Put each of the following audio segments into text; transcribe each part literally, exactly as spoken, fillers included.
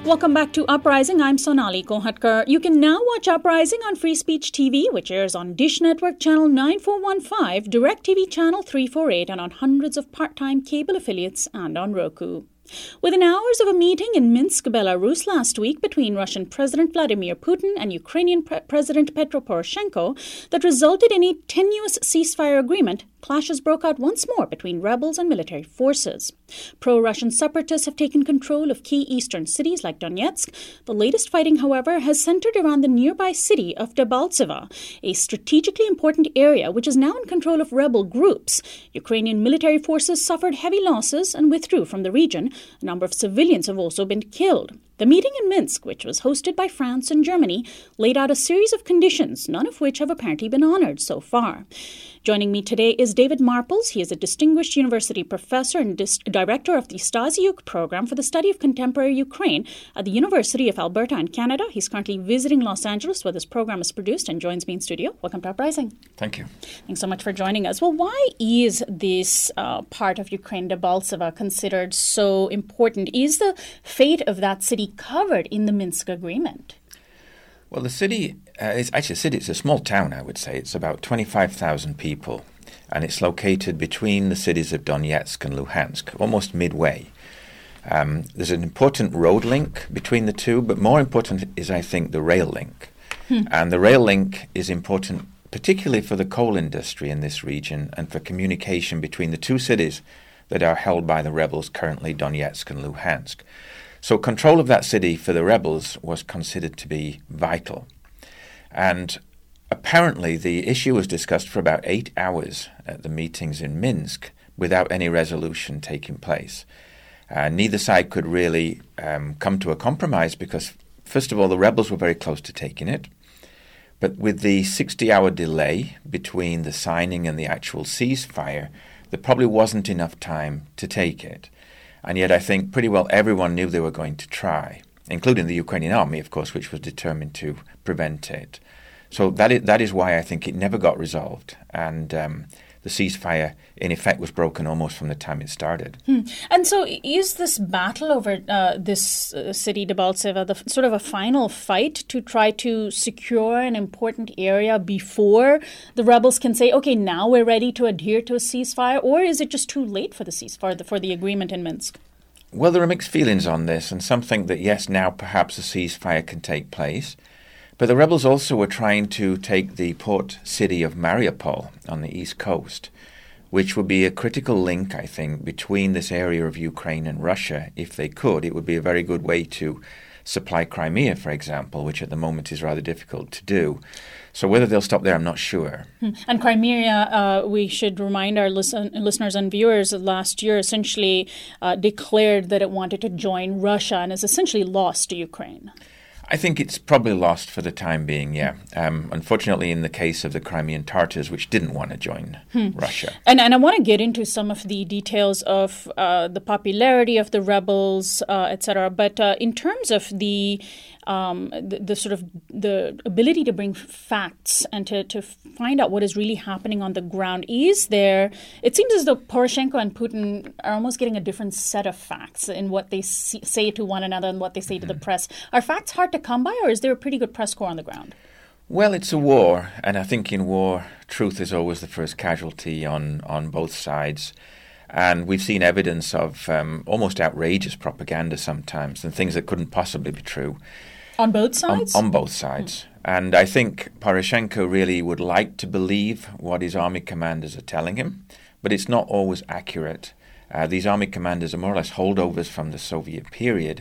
Welcome back to Uprising. I'm Sonali Kohatkar. You can now watch Uprising on Free Speech T V, which airs on Dish Network Channel nine four one five, DirecTV Channel three forty-eight, and on hundreds of part-time cable affiliates and on Roku. Within hours of a meeting in Minsk, Belarus last week between Russian President Vladimir Putin and Ukrainian Pre- President Petro Poroshenko that resulted in a tenuous ceasefire agreement, clashes broke out once more between rebels and military forces. Pro-Russian separatists have taken control of key eastern cities like Donetsk. The latest fighting, however, has centered around the nearby city of Debaltseve, a strategically important area which is now in control of rebel groups. Ukrainian military forces suffered heavy losses and withdrew from the region. A number of civilians have also been killed. The meeting in Minsk, which was hosted by France and Germany, laid out a series of conditions, none of which have apparently been honored so far. Joining me today is David Marples. He is a distinguished university professor and dis- director of the Stasiuk program for the study of contemporary Ukraine at the University of Alberta in Canada. He's currently visiting Los Angeles, where this program is produced, and joins me in studio. Welcome to Uprising. Thank you. Thanks so much for joining us. Well, why is this uh, part of Ukraine, Debaltseve, considered so important? Is the fate of that city covered in the Minsk agreement? Well, the city uh, is actually a city. It's a small town, I would say. It's about twenty-five thousand people, and it's located between the cities of Donetsk and Luhansk, almost midway. Um, there's an important road link between the two, but more important is, I think, the rail link. Hmm. And the rail link is important particularly for the coal industry in this region and for communication between the two cities that are held by the rebels currently, Donetsk and Luhansk. So control of that city for the rebels was considered to be vital. And apparently the issue was discussed for about eight hours at the meetings in Minsk without any resolution taking place. Uh, neither side could really um, come to a compromise because, first of all, the rebels were very close to taking it. But with the sixty-hour delay between the signing and the actual ceasefire, there probably wasn't enough time to take it. And yet I think pretty well everyone knew they were going to try, including the Ukrainian army, of course, which was determined to prevent it. So that is, that is why I think it never got resolved. And um, the ceasefire, in effect, was broken almost from the time it started. Hmm. And so is this battle over uh, this uh, city, Debaltseve, the sort of a final fight to try to secure an important area before the rebels can say, okay, now we're ready to adhere to a ceasefire? Or is it just too late for the ceasefire, for the agreement in Minsk? Well, there are mixed feelings on this, and some think that, yes, now perhaps a ceasefire can take place. But the rebels also were trying to take the port city of Mariupol on the east coast, which would be a critical link, I think, between this area of Ukraine and Russia. If they could, it would be a very good way to supply Crimea, for example, which at the moment is rather difficult to do. So whether they'll stop there, I'm not sure. And Crimea, uh, we should remind our listen- listeners and viewers that last year essentially uh, declared that it wanted to join Russia and is essentially lost to Ukraine. I think it's probably lost for the time being, yeah. Um, unfortunately, in the case of the Crimean Tatars, which didn't want to join hmm. Russia. And and I want to get into some of the details of uh, the popularity of the rebels, uh, et cetera. But uh, in terms of the, um, the the sort of the ability to bring facts and to, to find out what is really happening on the ground, is there, it seems as though Poroshenko and Putin are almost getting a different set of facts in what they see, say to one another and what they say mm-hmm. to the press. Are facts hard to come by, or is there a pretty good press corps on the ground? Well, it's a war, and I think in war, truth is always the first casualty on, on both sides. And we've seen evidence of um, almost outrageous propaganda sometimes, and things that couldn't possibly be true. On both sides? On, on both sides. Hmm. And I think Poroshenko really would like to believe what his army commanders are telling him, but it's not always accurate. Uh, these army commanders are more or less holdovers from the Soviet period,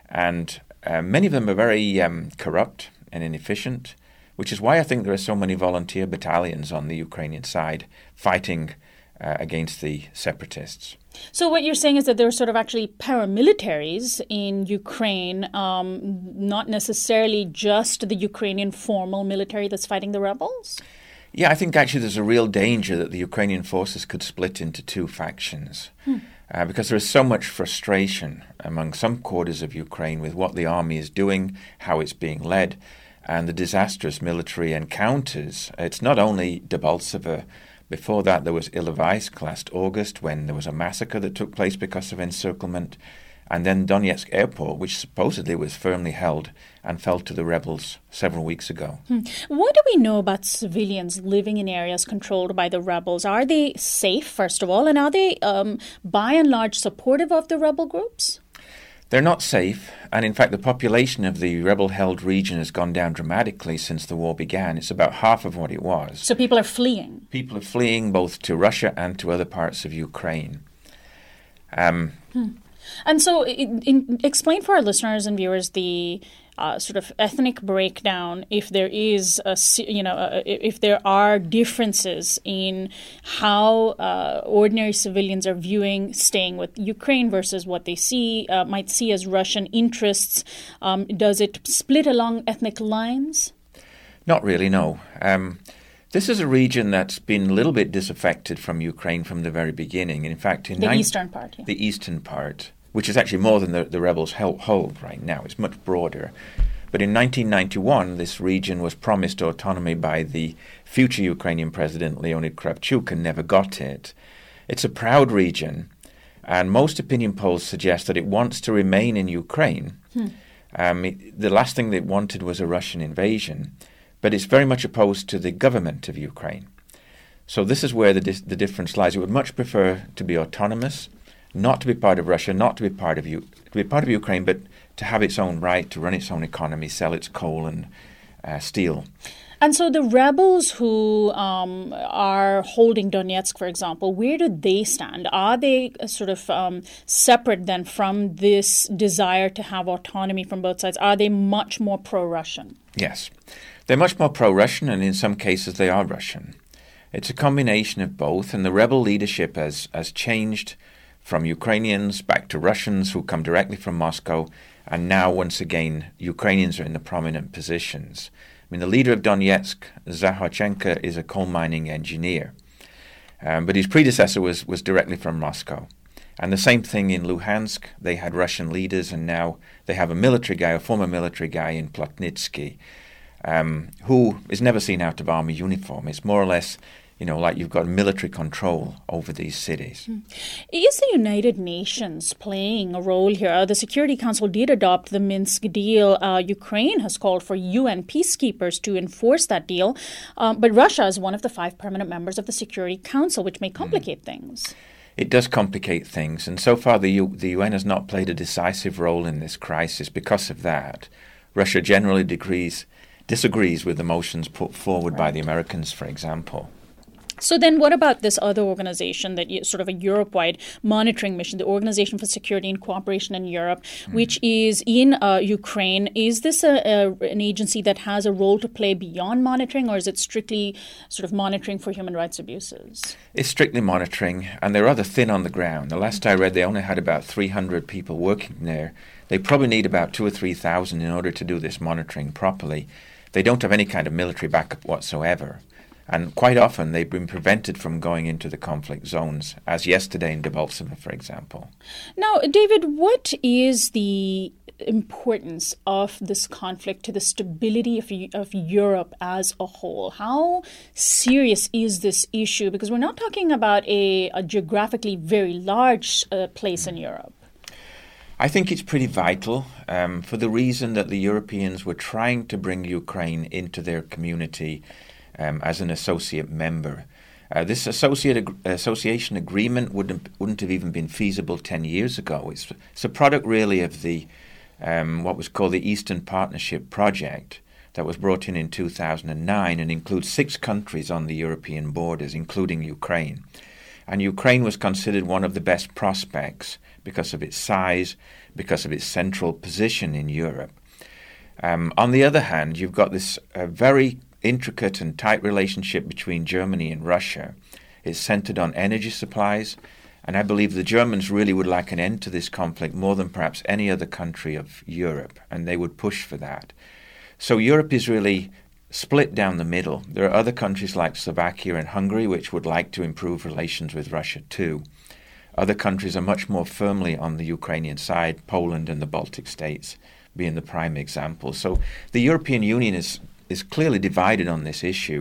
and Uh, many of them are very um, corrupt and inefficient, which is why I think there are so many volunteer battalions on the Ukrainian side fighting uh, against the separatists. So what you're saying is that there are sort of actually paramilitaries in Ukraine, um, not necessarily just the Ukrainian formal military that's fighting the rebels? Yeah, I think actually there's a real danger that the Ukrainian forces could split into two factions. Hmm. Uh, because there is so much frustration among some quarters of Ukraine with what the army is doing, how it's being led, and the disastrous military encounters. It's not only Debaltseve. Before that, there was Ilovaisk last August when there was a massacre that took place because of encirclement. and then Donetsk airport, which supposedly was firmly held and fell to the rebels several weeks ago. Hmm. What do we know about civilians living in areas controlled by the rebels? Are they safe, first of all, and are they, um, by and large, supportive of the rebel groups? They're not safe, and in fact the population of the rebel-held region has gone down dramatically since the war began. It's about half of what it was. So people are fleeing? People are fleeing both to Russia and to other parts of Ukraine. Um, hmm. And so in, in, explain for our listeners and viewers the uh, sort of ethnic breakdown, if there is, a, you know, uh, if there are differences in how uh, ordinary civilians are viewing staying with Ukraine versus what they see uh, might see as Russian interests. Um, does it split along ethnic lines? Not really, no. Um, this is a region that's been a little bit disaffected from Ukraine from the very beginning. In fact, in the nine- eastern part, yeah. the eastern part. Which is actually more than the, the rebels hold right now. It's much broader. But in nineteen ninety-one, this region was promised autonomy by the future Ukrainian president, Leonid Kravchuk, and never got it. It's a proud region, and most opinion polls suggest that it wants to remain in Ukraine. Hmm. Um, it, the last thing they wanted was a Russian invasion, but it's very much opposed to the government of Ukraine. So this is where the, dis- the difference lies. It would much prefer to be autonomous, not to be part of Russia, not to be part of U- to be part of Ukraine, but to have its own right, to run its own economy, sell its coal and uh, steel. And so the rebels who um, are holding Donetsk, for example, where do they stand? Are they sort of um, separate then from this desire to have autonomy from both sides? Are they much more pro-Russian? Yes. They're much more pro-Russian, and in some cases they are Russian. It's a combination of both, and the rebel leadership has, has changed from Ukrainians back to Russians who come directly from Moscow, and now once again Ukrainians are in the prominent positions. I mean, the leader of Donetsk, Zaharchenko, is a coal mining engineer, um, but his predecessor was, was directly from Moscow. And the same thing in Luhansk. They had Russian leaders, and now they have a military guy, a former military guy in Plotnitsky, um, who is never seen out of army uniform. It's more or less, you know, like you've got military control over these cities. Is the United Nations playing a role here? Uh, the Security Council did adopt the Minsk deal. Uh, Ukraine has called for U N peacekeepers to enforce that deal. Um, but Russia is one of the five permanent members of the Security Council, which may complicate mm. things. It does complicate things. And so far, the, U- the U N has not played a decisive role in this crisis because of that. Russia generally degrees, disagrees with the motions put forward right. by the Americans, for example. So then what about this other organization, that you, sort of a Europe-wide monitoring mission, the Organization for Security and Cooperation in Europe, mm. which is in uh, Ukraine? Is this a, a, an agency that has a role to play beyond monitoring, or is it strictly sort of monitoring for human rights abuses? It's strictly monitoring, and they're rather thin on the ground. The last I read, they only had about three hundred people working there. They probably need about two or three thousand in order to do this monitoring properly. They don't have any kind of military backup whatsoever. And quite often they've been prevented from going into the conflict zones, as yesterday in Debaltseve, for example. Now, David, what is the importance of this conflict to the stability of, of Europe as a whole? How serious is this issue? Because we're not talking about a, a geographically very large uh, place in Europe. I think it's pretty vital um, for the reason that the Europeans were trying to bring Ukraine into their community Um, as an associate member. Uh, this associate ag- association agreement wouldn't wouldn't have even been feasible ten years ago. It's, it's a product really of the um, what was called the Eastern Partnership Project that was brought in in two thousand nine and includes six countries on the European borders, including Ukraine. And Ukraine was considered one of the best prospects because of its size, because of its central position in Europe. Um, on the other hand, you've got this uh, very intricate and tight relationship between Germany and Russia. It's centered on energy supplies, and I believe the Germans really would like an end to this conflict more than perhaps any other country of Europe, and they would push for that. So Europe is really split down the middle. There are other countries like Slovakia and Hungary which would like to improve relations with Russia too. Other countries are much more firmly on the Ukrainian side, Poland and the Baltic states being the prime example. So the European Union is is clearly divided on this issue,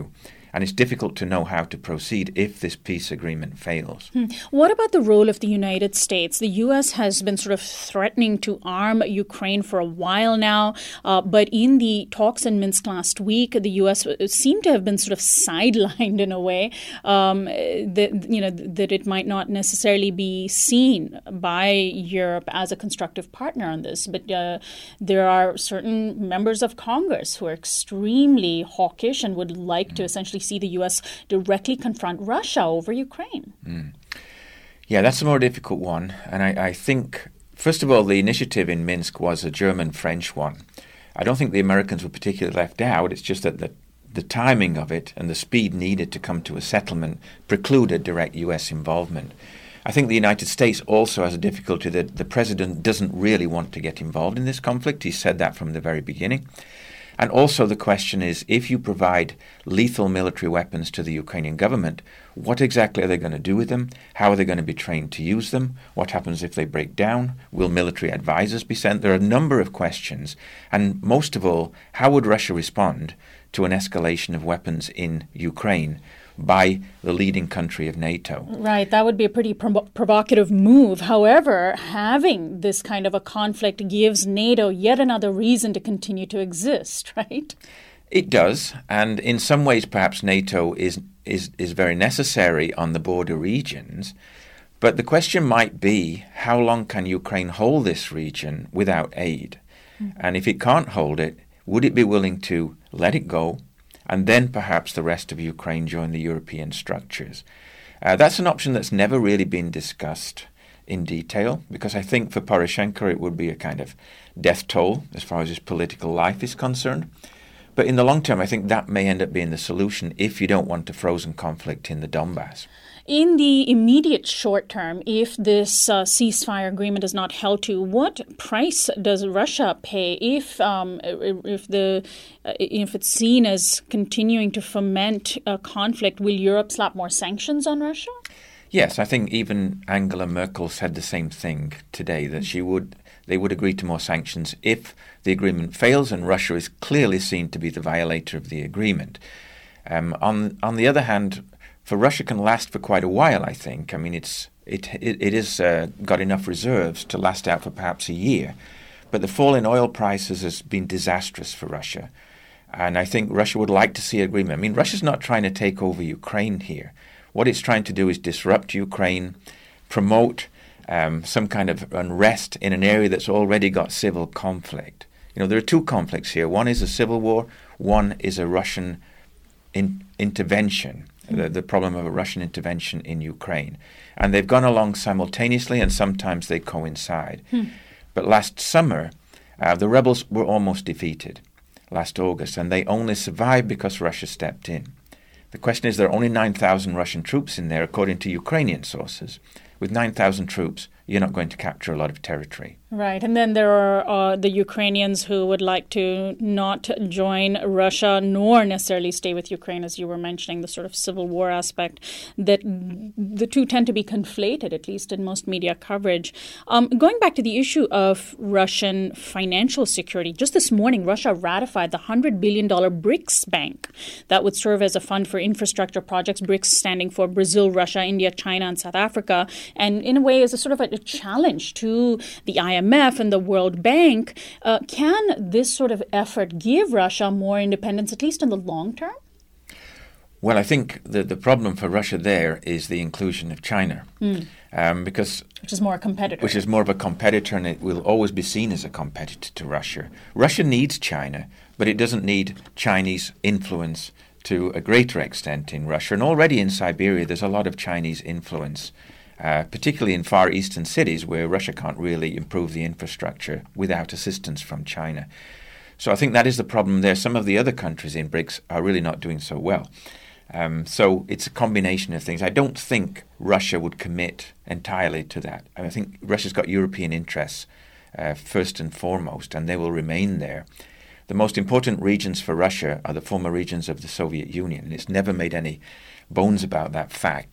And it's difficult to know how to proceed if this peace agreement fails. Hmm. What about the role of the United States? The U S has been sort of threatening to arm Ukraine for a while now, uh, but in the talks in Minsk last week, the U S seemed to have been sort of sidelined in a way, um, that, you know, that it might not necessarily be seen by Europe as a constructive partner on this. But uh, there are certain members of Congress who are extremely hawkish and would like mm. to essentially see the U S directly confront Russia over Ukraine. Mm. Yeah, that's a more difficult one. And I, I think, first of all, the initiative in Minsk was a German-French one. I don't think the Americans were particularly left out. It's just that the, the timing of it and the speed needed to come to a settlement precluded direct U S involvement. I think the United States also has a difficulty that the president doesn't really want to get involved in this conflict. He said that from the very beginning. And also the question is, if you provide lethal military weapons to the Ukrainian government, what exactly are they going to do with them? How are they going to be trained to use them? What happens if they break down? Will military advisors be sent? There are a number of questions. And most of all, how would Russia respond to an escalation of weapons in Ukraine by the leading country of NATO? Right, that would be a pretty provo- provocative move. However, having this kind of a conflict gives NATO yet another reason to continue to exist, right? It does, and in some ways perhaps NATO is is is very necessary on the border regions. But the question might be, how long can Ukraine hold this region without aid? Mm-hmm. And if it can't hold it, would it be willing to let it go, and then perhaps the rest of Ukraine join the European structures? Uh, that's an option that's never really been discussed in detail, because I think for Poroshenko it would be a kind of death toll as far as his political life is concerned. But in the long term, I think that may end up being the solution if you don't want a frozen conflict in the Donbass. In the immediate short term, if this uh, ceasefire agreement is not held to, what price does Russia pay if um, if the uh, if it's seen as continuing to foment a conflict? Will Europe slap more sanctions on Russia? Yes, I think even Angela Merkel said the same thing today, that she would they would agree to more sanctions if the agreement fails, and Russia is clearly seen to be the violator of the agreement. Um, on on the other hand, for Russia can last for quite a while, I think. I mean, it's it it, it has uh, got enough reserves to last out for perhaps a year. But the fall in oil prices has been disastrous for Russia. And I think Russia would like to see agreement. I mean, Russia's not trying to take over Ukraine here. What it's trying to do is disrupt Ukraine, promote um, some kind of unrest in an area that's already got civil conflict. You know, there are two conflicts here. One is a civil war. One is a Russian in- intervention. The, the problem of a Russian intervention in Ukraine. And they've gone along simultaneously, and sometimes they coincide. Hmm. But last summer, uh, the rebels were almost defeated, last August, and they only survived because Russia stepped in. The question is, there are only nine thousand Russian troops in there, according to Ukrainian sources. With nine thousand troops, you're not going to capture a lot of territory. Right. And then there are uh, the Ukrainians who would like to not join Russia nor necessarily stay with Ukraine, as you were mentioning, the sort of civil war aspect, that the two tend to be conflated, at least in most media coverage. Um, going back to the issue of Russian financial security, just this morning, Russia ratified the one hundred billion dollars BRICS Bank that would serve as a fund for infrastructure projects, BRICS standing for Brazil, Russia, India, China, and South Africa, and in a way is a sort of a, a challenge to the I M F and the World Bank. Uh, can this sort of effort give Russia more independence, at least in the long term? Well, I think the, the problem for Russia there is the inclusion of China. Mm. Um, because Which is more a competitor. Which is more of a competitor, and it will always be seen as a competitor to Russia. Russia needs China, but it doesn't need Chinese influence to a greater extent in Russia. And already in Siberia, there's a lot of Chinese influence. Uh, particularly in Far Eastern cities where Russia can't really improve the infrastructure without assistance from China. So I think that is the problem there. Some of the other countries in BRICS are really not doing so well. Um, so it's a combination of things. I don't think Russia would commit entirely to that. I, mean, I think Russia's got European interests uh, first and foremost, and they will remain there. The most important regions for Russia are the former regions of the Soviet Union, and it's never made any bones about that fact.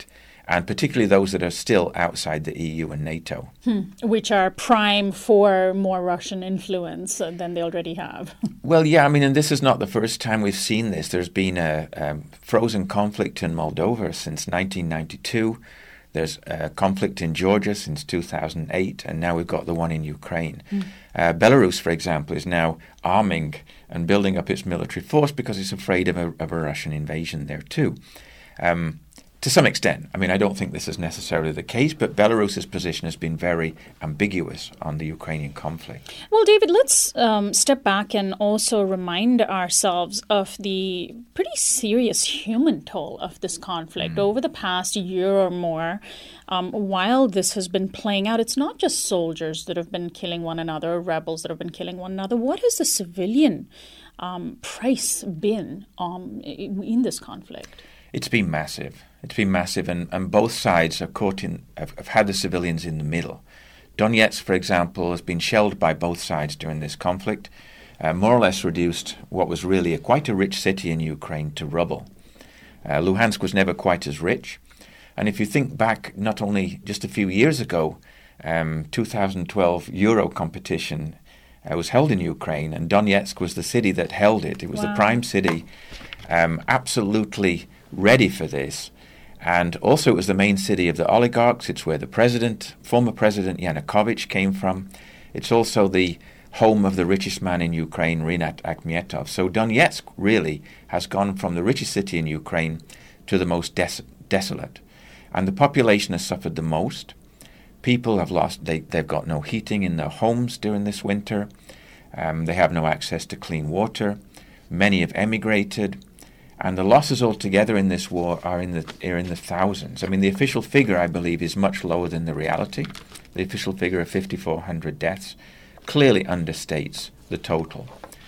and particularly those that are still outside the E U and NATO. Hmm. Which are prime for more Russian influence than they already have. Well, yeah, I mean, and this is not the first time we've seen this. There's been a um, frozen conflict in Moldova since nineteen ninety-two. There's a conflict in Georgia since two thousand eight, and now we've got the one in Ukraine. Mm. Uh, Belarus, for example, is now arming and building up its military force because it's afraid of a, of a Russian invasion there too. Um, to some extent. I mean, I don't think this is necessarily the case, but Belarus's position has been very ambiguous on the Ukrainian conflict. Well, David, let's um, step back and also remind ourselves of the pretty serious human toll of this conflict. Mm. Over the past year or more, um, while this has been playing out, it's not just soldiers that have been killing one another, rebels that have been killing one another. What has the civilian um, price been um, in this conflict? It's been massive. It's been massive, and, and both sides are caught in, have, have had the civilians in the middle. Donetsk, for example, has been shelled by both sides during this conflict, uh, more or less reduced what was really a, quite a rich city in Ukraine to rubble. Uh, Luhansk was never quite as rich. And if you think back, not only just a few years ago, um, two thousand twelve Euro competition uh, was held in Ukraine, and Donetsk was the city that held it. It was wow. the prime city, um, absolutely ready for this. And also it was the main city of the oligarchs. It's where the president, former president Yanukovych came from. It's also the home of the richest man in Ukraine, Rinat Akhmetov. So Donetsk really has gone from the richest city in Ukraine to the most des- desolate. And the population has suffered the most. People have lost, they, they've got no heating in their homes during this winter. Um, they have no access to clean water. Many have emigrated. And the losses altogether in this war are in the are in the thousands. I mean, the official figure, I believe, is much lower than the reality. The official figure of fifty-four hundred deaths clearly understates the total.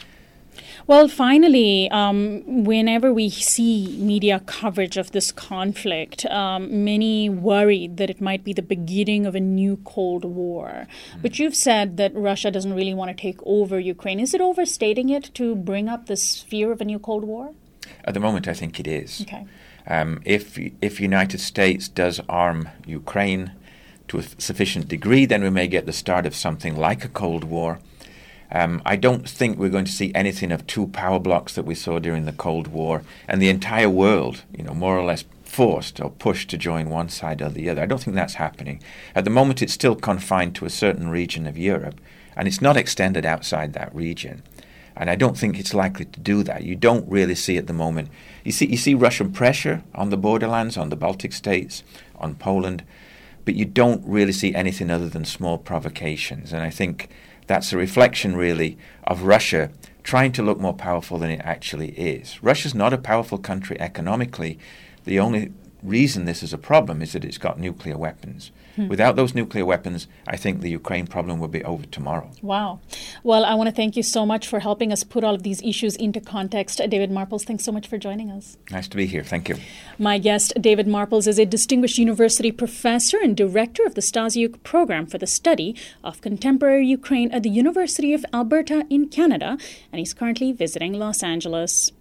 Well, finally, um, whenever we see media coverage of this conflict, um, many worry that it might be the beginning of a new Cold War. Mm. But you've said that Russia doesn't really want to take over Ukraine. Is it overstating it to bring up this fear of a new Cold War? At the moment, I think it is. Okay. Um, if if United States does arm Ukraine to a sufficient degree, then we may get the start of something like a Cold War. Um, I don't think we're going to see anything of two power blocks that we saw during the Cold War and the entire world, you know, more or less forced or pushed to join one side or the other. I don't think that's happening. At the moment, it's still confined to a certain region of Europe, and it's not extended outside that region. And I don't think it's likely to do that. You don't really see at the moment. You see, you see Russian pressure on the borderlands, on the Baltic states, on Poland, but you don't really see anything other than small provocations. And I think that's a reflection, really, of Russia trying to look more powerful than it actually is. Russia's not a powerful country economically. The only reason this is a problem is that it's got nuclear weapons. Hmm. Without those nuclear weapons, I think the Ukraine problem will be over tomorrow. Wow. Well, I want to thank you so much for helping us put all of these issues into context. David Marples, thanks so much for joining us. Nice to be here. Thank you. My guest, David Marples, is a distinguished university professor and director of the Stasiuk Program for the Study of Contemporary Ukraine at the University of Alberta in Canada, and he's currently visiting Los Angeles.